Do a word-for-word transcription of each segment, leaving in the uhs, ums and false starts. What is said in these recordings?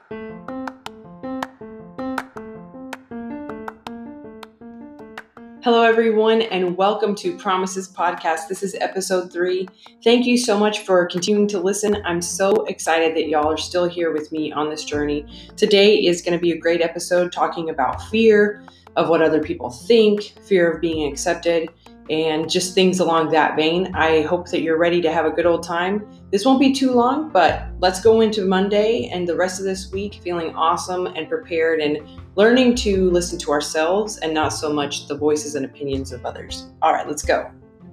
Hello, everyone, and welcome to Promises Podcast. This is episode three. Thank you so much for continuing to listen. I'm so excited that y'all are still here with me on this journey. Today is going to be a great episode talking about fear of what other people think, fear of being accepted, and just things along that vein. I hope that you're ready to have a good old time. This won't be too long, but let's go into Monday and the rest of this week feeling awesome and prepared and learning to listen to ourselves and not so much the voices and opinions of others. All right, let's go.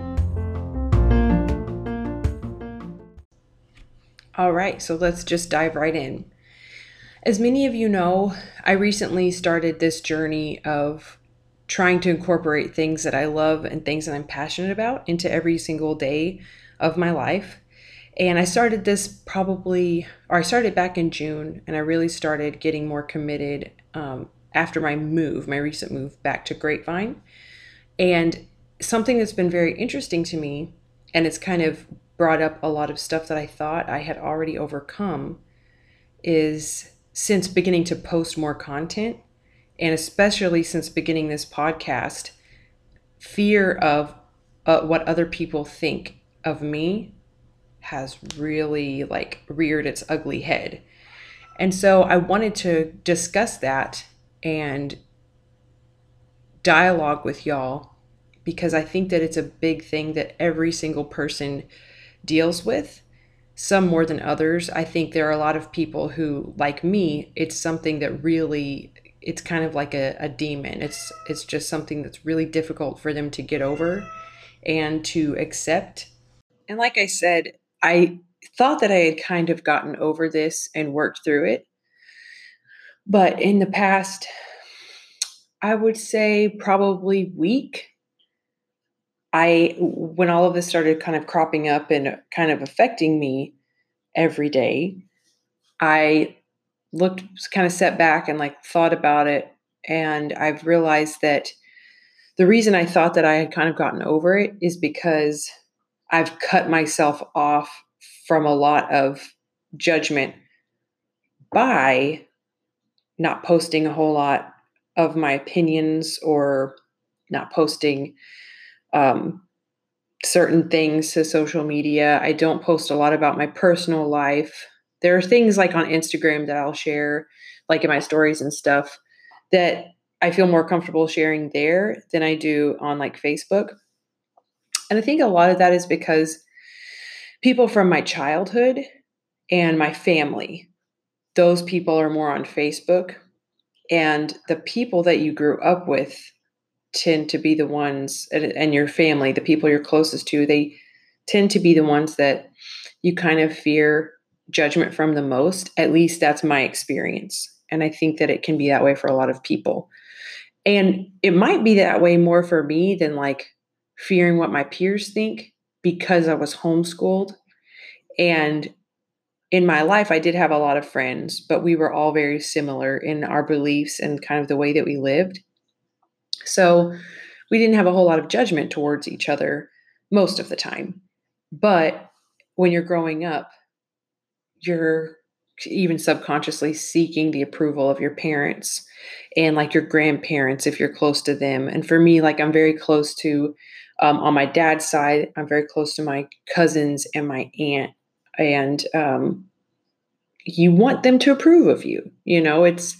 All right, so let's just dive right in. As many of you know, I recently started this journey of trying to incorporate things that I love and things that I'm passionate about into every single day of my life. And I started this probably, or I started back in June, and I really started getting more committed um, after my move, my recent move back to Grapevine. And something that's been very interesting to me, and it's kind of brought up a lot of stuff that I thought I had already overcome, is since beginning to post more content, and especially since beginning this podcast, fear of uh, what other people think of me has really like reared its ugly head. And so I wanted to discuss that and dialogue with y'all because I think that it's a big thing that every single person deals with, some more than others. I think there are a lot of people who, like me, it's something that really, it's kind of like a, a demon. It's it's just something that's really difficult for them to get over and to accept. And like I said, I thought that I had kind of gotten over this and worked through it. But in the past, I would say probably week, I, when all of this started kind of cropping up and kind of affecting me every day, I looked, kind of set back and like thought about it. And I've realized that the reason I thought that I had kind of gotten over it is because I've cut myself off from a lot of judgment by not posting a whole lot of my opinions or not posting um, certain things to social media. I don't post a lot about my personal life. There are things like on Instagram that I'll share, like in my stories and stuff, that I feel more comfortable sharing there than I do on like Facebook. And I think a lot of that is because people from my childhood and my family, those people are more on Facebook. And the people that you grew up with tend to be the ones, and, and your family, the people you're closest to, they tend to be the ones that you kind of fear judgment from the most. At least that's my experience. And I think that it can be that way for a lot of people. And it might be that way more for me than like fearing what my peers think because I was homeschooled. And in my life, I did have a lot of friends, but we were all very similar in our beliefs and kind of the way that we lived. So we didn't have a whole lot of judgment towards each other most of the time. But when you're growing up, you're even subconsciously seeking the approval of your parents and like your grandparents if you're close to them. And for me, like I'm very close to, um, on my dad's side, I'm very close to my cousins and my aunt. And um, you want them to approve of you. You know, it's,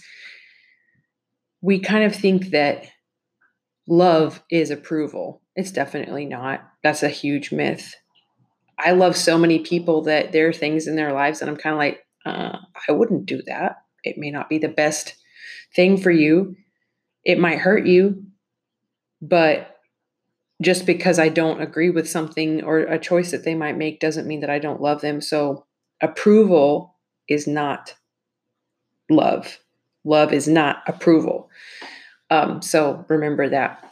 we kind of think that love is approval. It's definitely not. That's a huge myth. I love so many people that there are things in their lives that I'm kind of like, uh, I wouldn't do that. It may not be the best thing for you. It might hurt you, but just because I don't agree with something or a choice that they might make doesn't mean that I don't love them. So approval is not love. Love is not approval. Um, so remember that.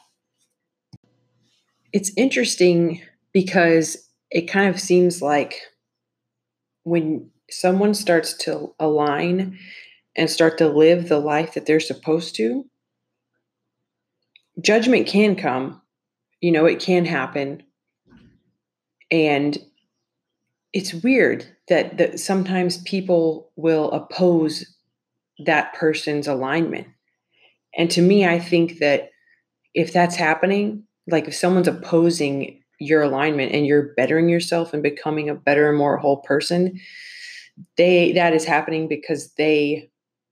It's interesting because it kind of seems like when someone starts to align and start to live the life that they're supposed to, judgment can come. You know, it can happen. And it's weird that, that sometimes people will oppose that person's alignment. And to me, I think that if that's happening, like if someone's opposing your alignment and you're bettering yourself and becoming a better and more whole person, they that is happening because they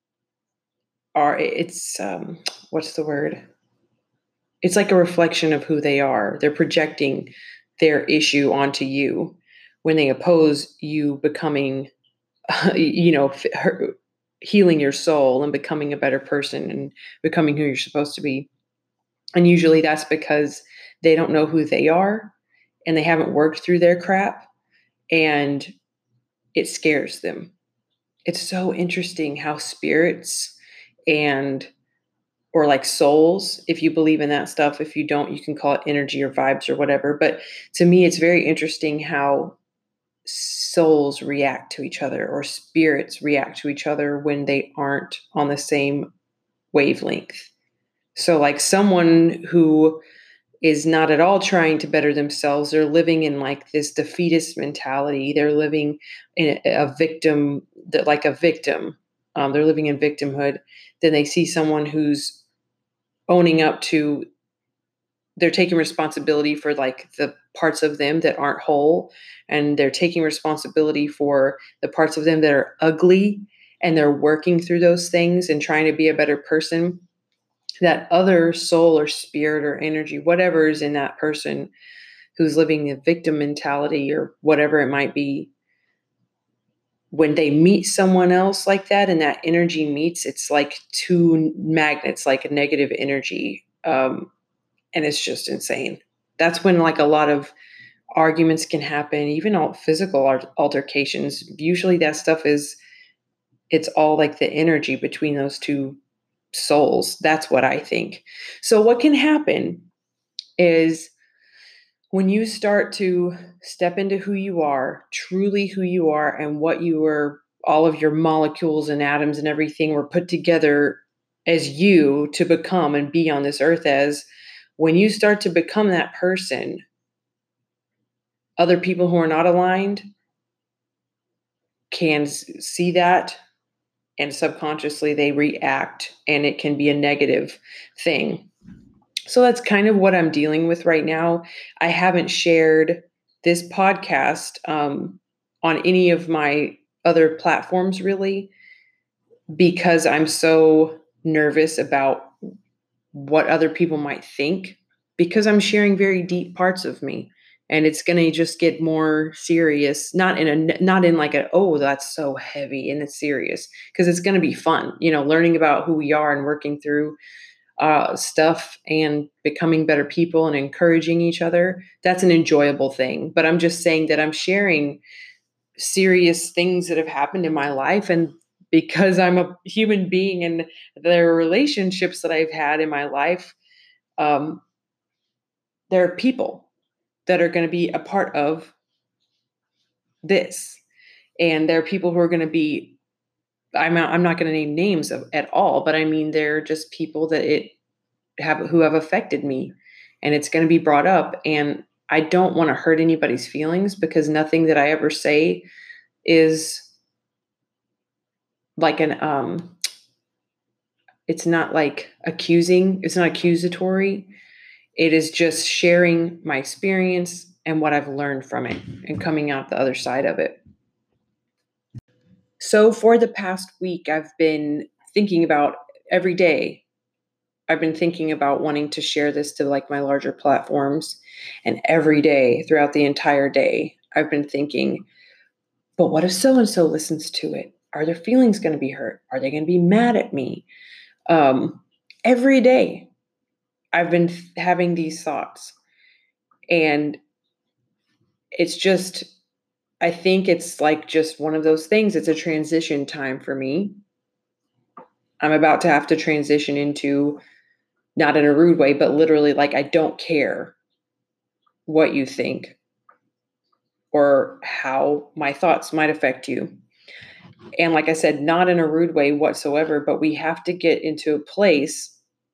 are it's um what's the word? It's like a reflection of who they are. They're projecting their issue onto you when they oppose you becoming you know, healing your soul and becoming a better person and becoming who you're supposed to be. And usually that's because they don't know who they are and they haven't worked through their crap and it scares them. It's so interesting how spirits and or like souls, if you believe in that stuff, if you don't, you can call it energy or vibes or whatever. But to me, it's very interesting how souls react to each other or spirits react to each other when they aren't on the same wavelength. So, like someone who is not at all trying to better themselves, they're living in like this defeatist mentality. They're living in a, a victim, like a victim. Um, they're living in victimhood. Then they see someone who's owning up to they're taking responsibility for like the parts of them that aren't whole, and they're taking responsibility for the parts of them that are ugly, and they're working through those things and trying to be a better person. That other soul or spirit or energy, whatever is in that person who's living the victim mentality or whatever it might be, when they meet someone else like that and that energy meets, it's like two magnets, like a negative energy. Um, and it's just insane. That's when like a lot of arguments can happen, even all physical altercations. Usually that stuff is, it's all like the energy between those two souls. That's what I think. So what can happen is when you start to step into who you are, truly who you are, and what you were, all of your molecules and atoms and everything were put together as you to become and be on this earth as, when you start to become that person, other people who are not aligned can see that and subconsciously they react, and it can be a negative thing. So that's kind of what I'm dealing with right now. I haven't shared this podcast um, on any of my other platforms really because I'm so nervous about what other people might think, because I'm sharing very deep parts of me, and it's going to just get more serious, not in a not in like a, oh, that's so heavy and it's serious, because it's going to be fun, you know, learning about who we are and working through uh, stuff and becoming better people and encouraging each other. That's an enjoyable thing. But I'm just saying that I'm sharing serious things that have happened in my life. And because I'm a human being and there are relationships that I've had in my life, um, there are people that are going to be a part of this. And there are people who are going to be, I'm not, I'm not going to name names of, at all, but I mean, they're just people that it have, who have affected me, and it's going to be brought up. And I don't want to hurt anybody's feelings, because nothing that I ever say is like an, um, it's not like accusing, it's not accusatory. It is just sharing my experience and what I've learned from it and coming out the other side of it. So for the past week, I've been thinking about every day. I've been thinking about wanting to share this to like my larger platforms. And every day throughout the entire day, I've been thinking, but what if so-and-so listens to it? Are their feelings going to be hurt? Are they going to be mad at me? Um, every day I've been th- having these thoughts, and it's just, I think it's like just one of those things. It's a transition time for me. I'm about to have to transition into, not in a rude way, but literally like, I don't care what you think or how my thoughts might affect you. And like I said, not in a rude way whatsoever, but we have to get into a place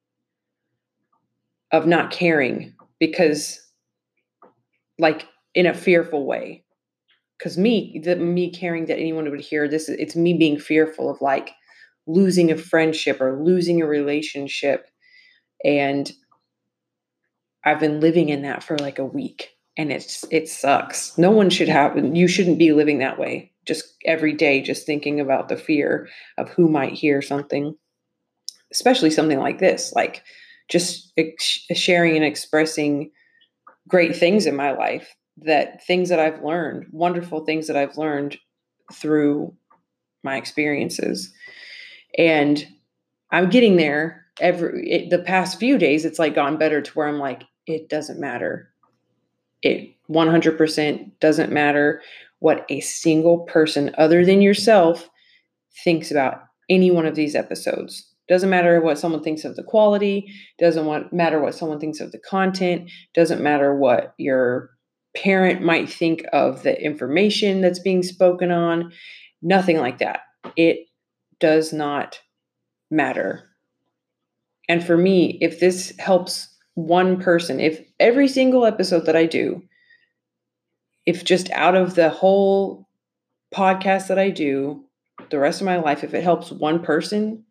of not caring, because like in a fearful way, because me, the me caring that anyone would hear this, it's me being fearful of like, losing a friendship or losing a relationship. And I've been living in that for like a week, and it's it sucks. No one should have you shouldn't be living that way. Just every day just thinking about the fear of who might hear something, especially something like this, like just ex- sharing and expressing great things in my life, that things that I've learned, wonderful things that I've learned through my experiences. And I'm getting there every it, the past few days. It's like gone better to where I'm like, it doesn't matter. It one hundred percent doesn't matter what a single person other than yourself thinks about any one of these episodes. Doesn't matter what someone thinks of the quality, doesn't want, matter what someone thinks of the content, doesn't matter what your parent might think of the information that's being spoken on, nothing like that. It does not matter. And for me, if this helps one person, if every single episode that I do, if just out of the whole podcast that I do the rest of my life, if it helps one person,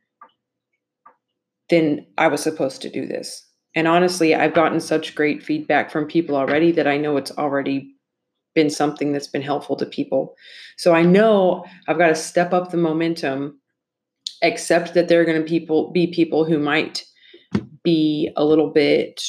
then I was supposed to do this. And honestly, I've gotten such great feedback from people already that I know it's already been something that's been helpful to people. So I know I've got to step up the momentum, accept that there are going to people be people who might be a little bit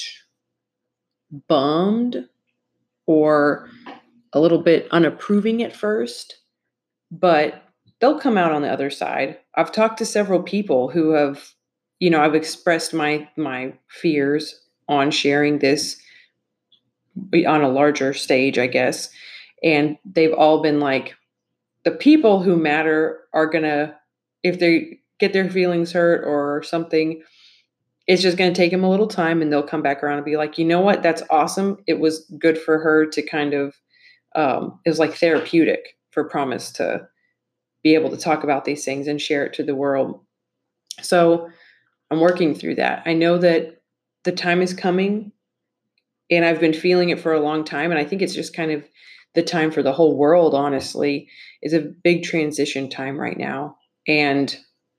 bummed or a little bit unapproving at first, but they'll come out on the other side. I've talked to several people who have, you know, I've expressed my my fears on sharing this on a larger stage, I guess, and they've all been like, the people who matter are gonna, if they get their feelings hurt or something, it's just going to take them a little time, and they'll come back around and be like, you know what? That's awesome. It was good for her to kind of, um, it was like therapeutic for Promise to be able to talk about these things and share it to the world. So I'm working through that. I know that the time is coming, and I've been feeling it for a long time. And I think it's just kind of the time for the whole world, honestly, is a big transition time right now. And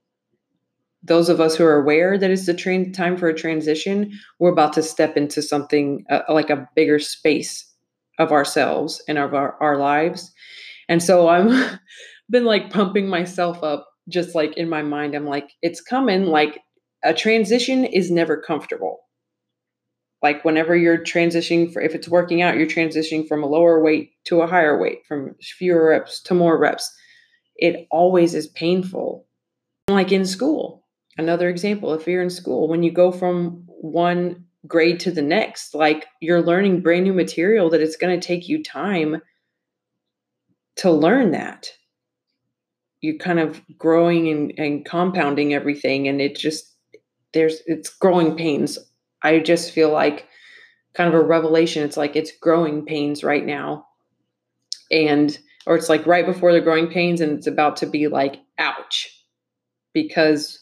those of us who are aware that it's the tra- time for a transition, we're about to step into something uh, like a bigger space of ourselves and of our, our lives. And so I'm been like pumping myself up, just like in my mind. I'm like, it's coming. Like, a transition is never comfortable. Like, whenever you're transitioning, for if it's working out, you're transitioning from a lower weight to a higher weight, from fewer reps to more reps. It always is painful. Like in school, another example, if you're in school, when you go from one grade to the next, like, you're learning brand new material that it's going to take you time to learn that. You're kind of growing and, and compounding everything. And it just, there's, it's growing pains. I just feel like kind of a revelation. It's like, it's growing pains right now. And, or it's like right before the growing pains, and it's about to be like, ouch, because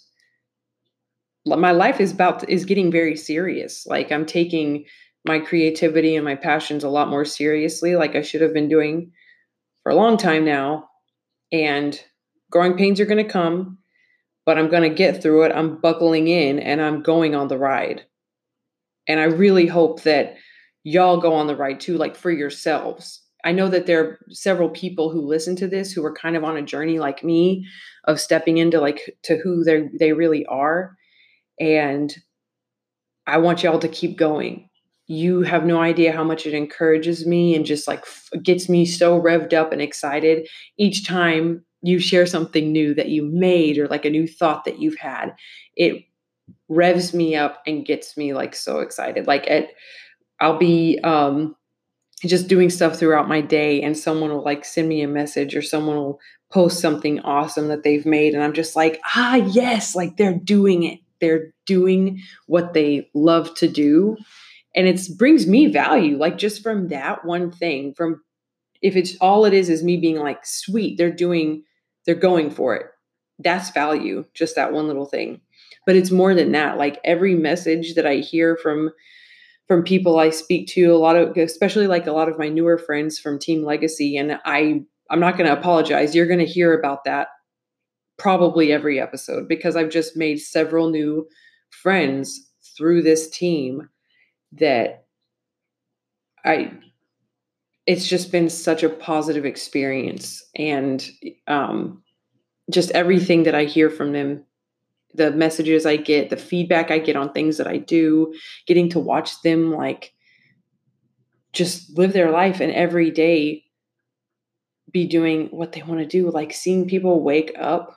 my life is about is getting very serious. Like, I'm taking my creativity and my passions a lot more seriously, like I should have been doing for a long time now. And growing pains are going to come, but I'm going to get through it. I'm buckling in and I'm going on the ride. And I really hope that y'all go on the ride too, like for yourselves. I know that there are several people who listen to this who are kind of on a journey like me of stepping into like to who they they really are. And I want y'all to keep going. You have no idea how much it encourages me and just like f- gets me so revved up and excited each time you share something new that you made, or like a new thought that you've had. It revs me up and gets me like so excited. Like, at, I'll be um, just doing stuff throughout my day, and someone will like send me a message, or someone will post something awesome that they've made. And I'm just like, ah, yes, like they're doing it. They're doing what they love to do. And it brings me value, like just from that one thing, from if it's all it is, is me being like, sweet, they're doing, they're going for it. That's value, just that one little thing. But it's more than that. Like, every message that I hear from from people I speak to, a lot of, especially like a lot of my newer friends from Team Legacy. And I, I'm not going to apologize. You're going to hear about that probably every episode, because I've just made several new friends through this team that I it's just been such a positive experience. And um, just everything that I hear from them, the messages I get, the feedback I get on things that I do, getting to watch them like just live their life and every day be doing what they want to do, like seeing people wake up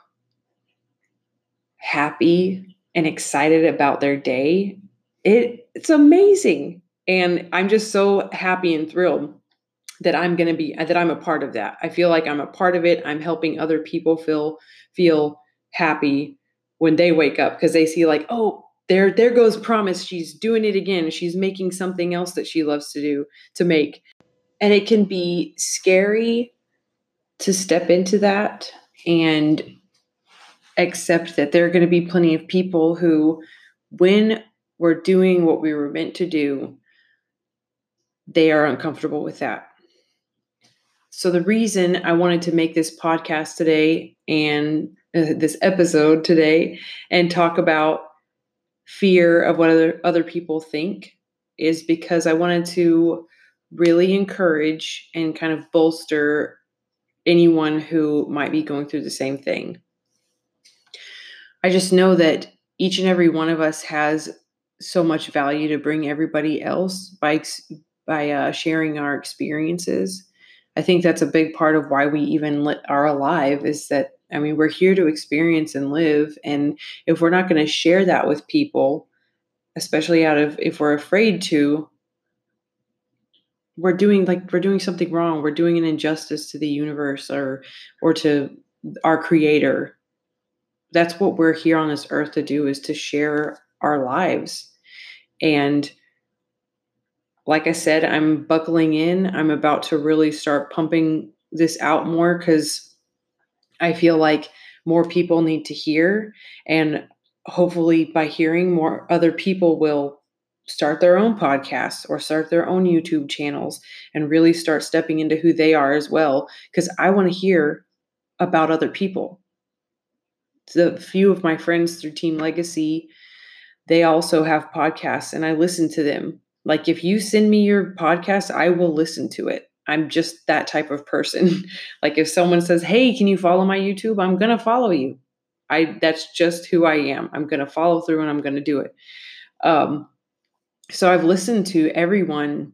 happy and excited about their day. It it's amazing. And I'm just so happy and thrilled that I'm going to be that I'm a part of that. I feel like I'm a part of it. I'm helping other people feel feel happy when they wake up, because they see like, oh, there there goes Promise. She's doing it again. She's making something else that she loves to do to make. And it can be scary to step into that and accept that there are going to be plenty of people who, when we're doing what we were meant to do, they are uncomfortable with that. So the reason I wanted to make this podcast today and uh, this episode today and talk about fear of what other, other people think is because I wanted to really encourage and kind of bolster anyone who might be going through the same thing. I just know that each and every one of us has so much value to bring everybody else by by uh, sharing our experiences. I think that's a big part of why we even li- are alive, is that, I mean, we're here to experience and live. And if we're not going to share that with people, especially out of, if we're afraid to, we're doing like, we're doing something wrong. We're doing an injustice to the universe or, or to our creator. That's what we're here on this earth to do, is to share our lives. And like I said, I'm buckling in. I'm about to really start pumping this out more, because I feel like more people need to hear. And hopefully by hearing, more other people will start their own podcasts or start their own YouTube channels and really start stepping into who they are as well. Because I want to hear about other people. The few of my friends through Team Legacy, they also have podcasts, and I listen to them. Like, if you send me your podcast, I will listen to it. I'm just that type of person. Like, if someone says, hey, can you follow my YouTube? I'm going to follow you. I, that's just who I am. I'm going to follow through and I'm going to do it. Um, so I've listened to everyone,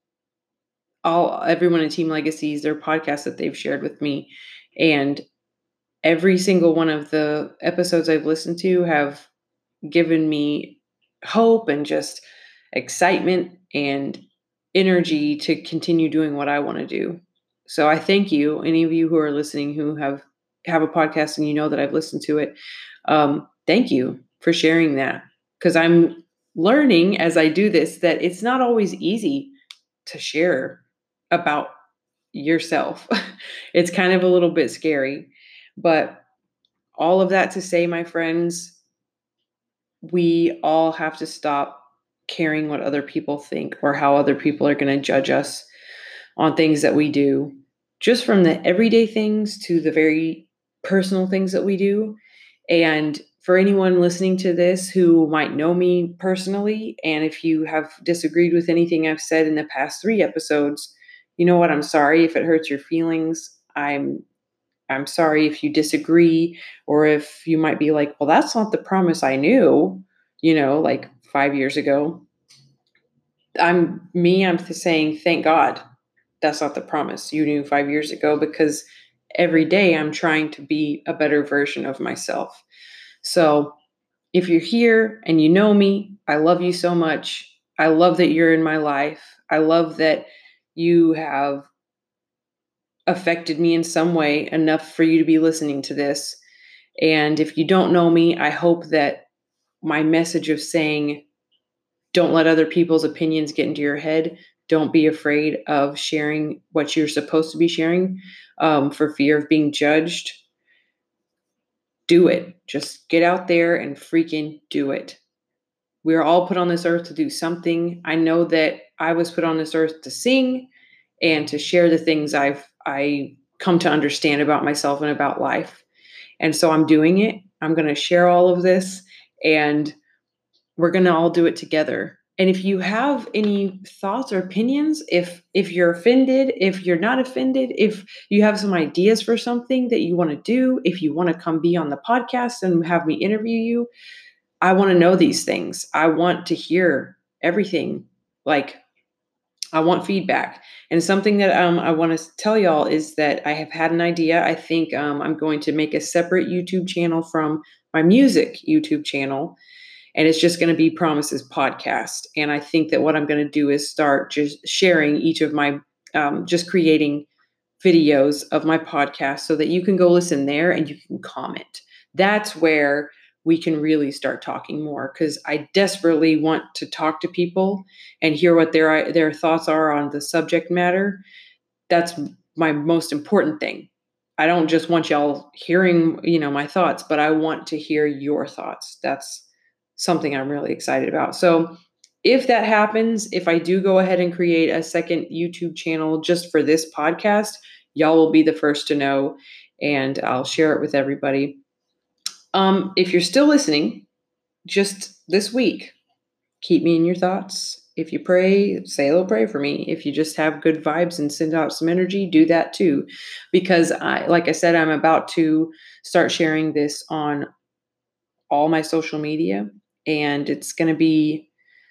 all, everyone in Team Legacies, their podcasts that they've shared with me. And every single one of the episodes I've listened to have given me hope and just excitement and energy to continue doing what I want to do. So I thank you, any of you who are listening who have have a podcast and you know that I've listened to it. Um, thank you for sharing that, because I'm learning as I do this that it's not always easy to share about yourself. It's kind of a little bit scary, but all of that to say, my friends, we all have to stop caring what other people think or how other people are going to judge us on things that we do, just from the everyday things to the very personal things that we do. And for anyone listening to this who might know me personally, and if you have disagreed with anything I've said in the past three episodes, you know what? I'm sorry if it hurts your feelings. I'm I'm sorry if you disagree, or if you might be like, well, that's not the Promise I knew, you know, like five years ago. I'm me, I'm saying, thank God that's not the Promise you knew five years ago, because every day I'm trying to be a better version of myself. So if you're here and you know me, I love you so much. I love that you're in my life. I love that you have affected me in some way enough for you to be listening to this. And if you don't know me, I hope that my message of saying, don't let other people's opinions get into your head. Don't be afraid of sharing what you're supposed to be sharing um, for fear of being judged. Do it. Just get out there and freaking do it. We are all put on this earth to do something. I know that I was put on this earth to sing and to share the things I've I come to understand about myself and about life. And so I'm doing it. I'm going to share all of this, and we're going to all do it together. And if you have any thoughts or opinions, if if you're offended, if you're not offended, if you have some ideas for something that you want to do, if you want to come be on the podcast and have me interview you, I want to know these things. I want to hear everything. Like, I want feedback. And something that um, I want to tell y'all is that I have had an idea. I think um, I'm going to make a separate YouTube channel from my music YouTube channel, and it's just going to be Promises Podcast. And I think that what I'm going to do is start just sharing each of my, um, just creating videos of my podcast so that you can go listen there and you can comment. That's where we can really start talking more, because I desperately want to talk to people and hear what their their thoughts are on the subject matter. That's my most important thing. I don't just want y'all hearing, you know, my thoughts, but I want to hear your thoughts. That's something I'm really excited about. So if that happens, if I do go ahead and create a second YouTube channel just for this podcast, y'all will be the first to know, and I'll share it with everybody. Um, if you're still listening, just this week, keep me in your thoughts. If you pray, say a little prayer for me. If you just have good vibes and send out some energy, do that too. Because I, like I said, I'm about to start sharing this on all my social media, and it's going to be,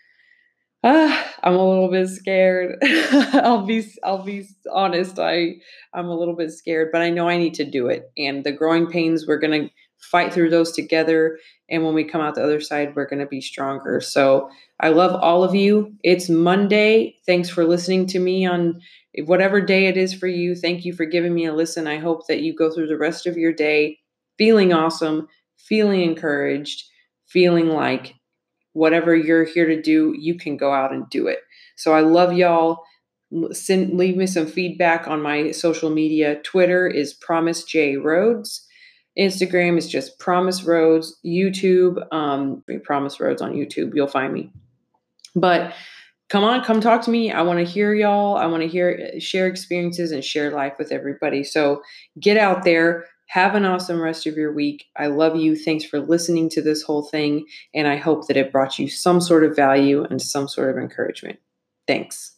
uh, I'm a little bit scared. I'll be, I'll be honest. I, I'm a little bit scared, but I know I need to do it. And the growing pains, we're going to fight through those together. And when we come out the other side, we're going to be stronger. So I love all of you. It's Monday. Thanks for listening to me on whatever day it is for you. Thank you for giving me a listen. I hope that you go through the rest of your day feeling awesome, feeling encouraged, feeling like whatever you're here to do, you can go out and do it. So I love y'all. Send, leave me some feedback on my social media. Twitter is Promise J Rhodes. Instagram is just Promise Rhodes. YouTube, um, Promise Rhodes on YouTube. You'll find me. But come on, come talk to me. I want to hear y'all. I want to hear, share experiences and share life with everybody. So get out there. Have an awesome rest of your week. I love you. Thanks for listening to this whole thing. And I hope that it brought you some sort of value and some sort of encouragement. Thanks.